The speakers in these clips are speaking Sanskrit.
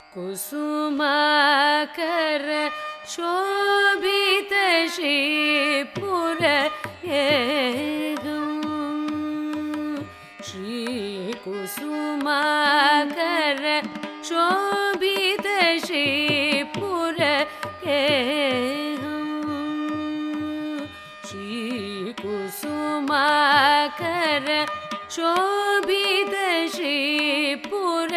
कुसुमाकर शोभित श्रीपुर श्री कुसुमाकर शोभित श्रीपुर श्री कुसुमाकर शोभित श्रीपुर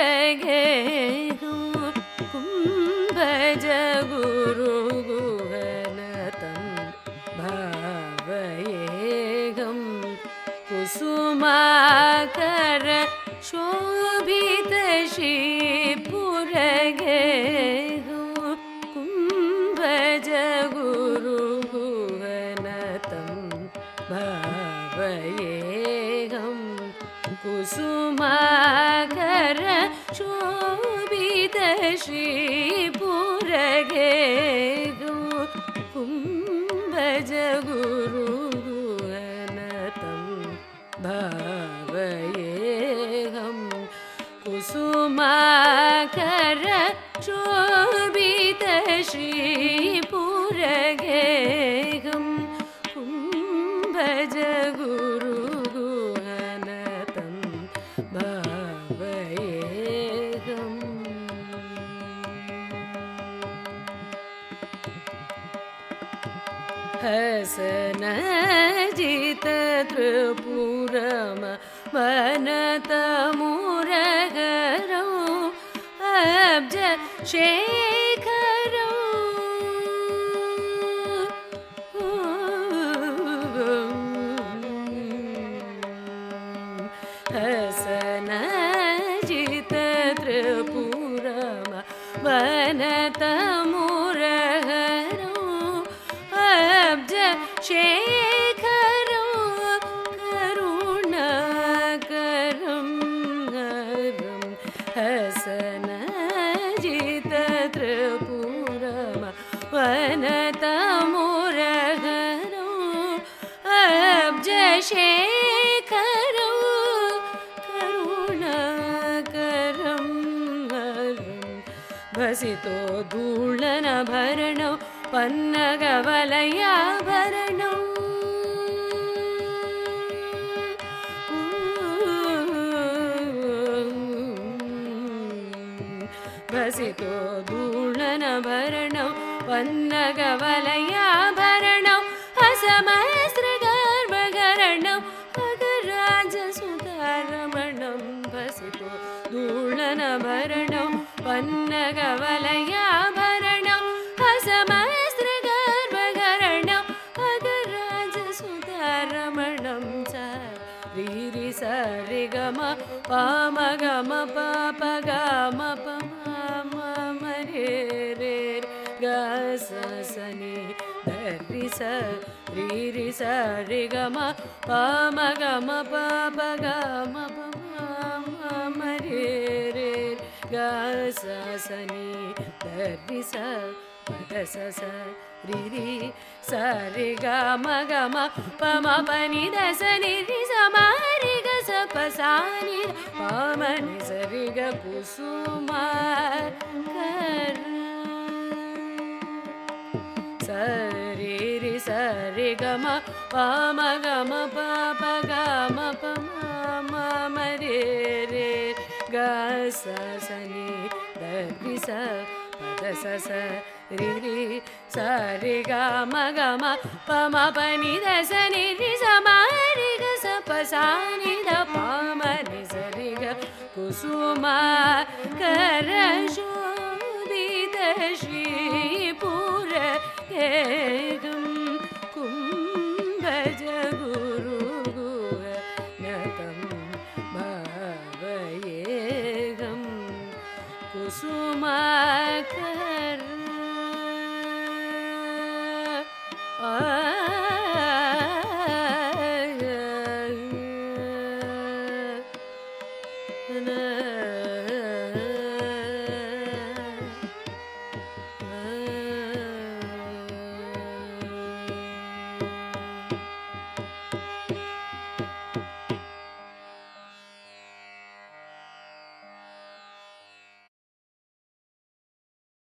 कुंभज गुरु गुहनतं भावयेहं कुसुमाकर शोभित श्रीपुर कुंभज गुरु गुहनतं भावयेहं कुसुमाकर शोभित श्रीपुर कुंभज गुरु गुहनतं भावयेहं कुसुमाकर शोभित श्रीपुर कुंभज गुरु गुहनतं भावयेहम् हसन जित त्रिपुरम वनत मुरगरौ अब्ज शेखरौ हसन जित त्रिपुरम वनत मुरगरौ अब्ज शेखरौ करुणाकरं हरं हसन जित त्रिपुरम वनत मुरगरौ अब्ज शेखरौ करुणाकरं हरं भसितो धूलनभरणौ पन्नगवलयाभरणौ भसितो धूलनभरणौ पन्नगवलयाभरणौ असमस्रगर्भगरणौ अगराजसुतारमणं भसितो धूलनभरणौ पन्नगवलयाभरणौ असमस्रगर्भगरणौ अगराजसुतारमणं री सरि गम पाम गम पाप गम पम रे रे ग स नि रि सरि गम पाम गम पाप गम पम रे रे ग स नि रि स स रि सरि गम गम पम पनि द स नि रि स म रि ग स प स नि पम नि स रि ग कुसुमाकर स रि स रि ग म पम गम पाप गम पम रे रे ग स नि द रि स स रि सरि ग म पम पनि द स नि रि स म रि ग स प स नि द पम नि स रि ग कुसुमाकर शोभित श्रीपुर